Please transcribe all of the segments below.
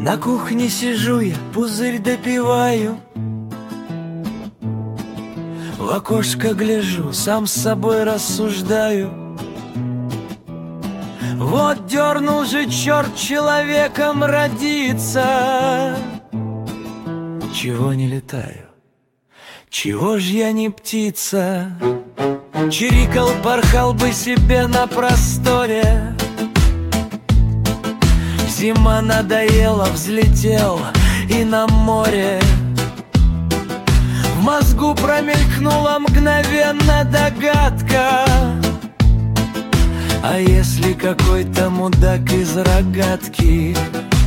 На кухне сижу я, пузырь допиваю, в окошко гляжу, сам с собой рассуждаю. Вот дернул же черт человеком родиться. Чего не летаю? Чего ж я не птица? Чирикал, порхал бы себе на просторе. Зима надоела, взлетел и на море. В мозгу промелькнула мгновенно догадка: а если какой-то мудак из рогатки?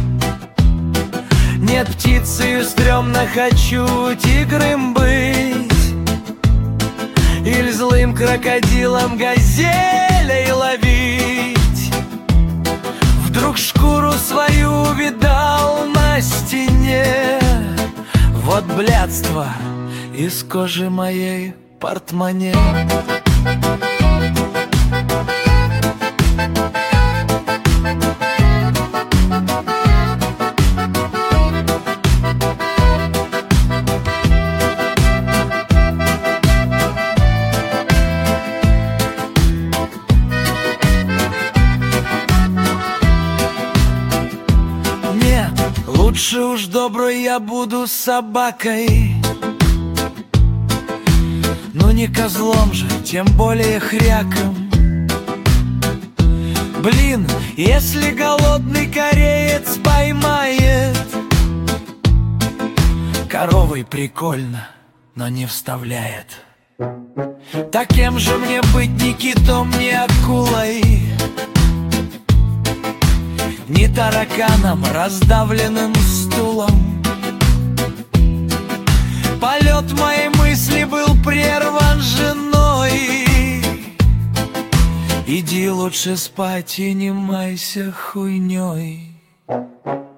Нет, птицею стрёмно, хочу тигром быть, или злым крокодилом газелей ловить. Вдруг шкуру свою увидал на стене. Вот блядство из кожи моей портмоне. Лучше уж добрый я буду собакой, но не козлом же, тем более хряком. Блин, если голодный кореец поймает, коровой прикольно, но не вставляет. Так кем же мне быть, ни китом, ни акулой, ни тараканом, раздавленным стулом? Полет моей мысли был прерван женой. Иди лучше спать и не майся хуйней.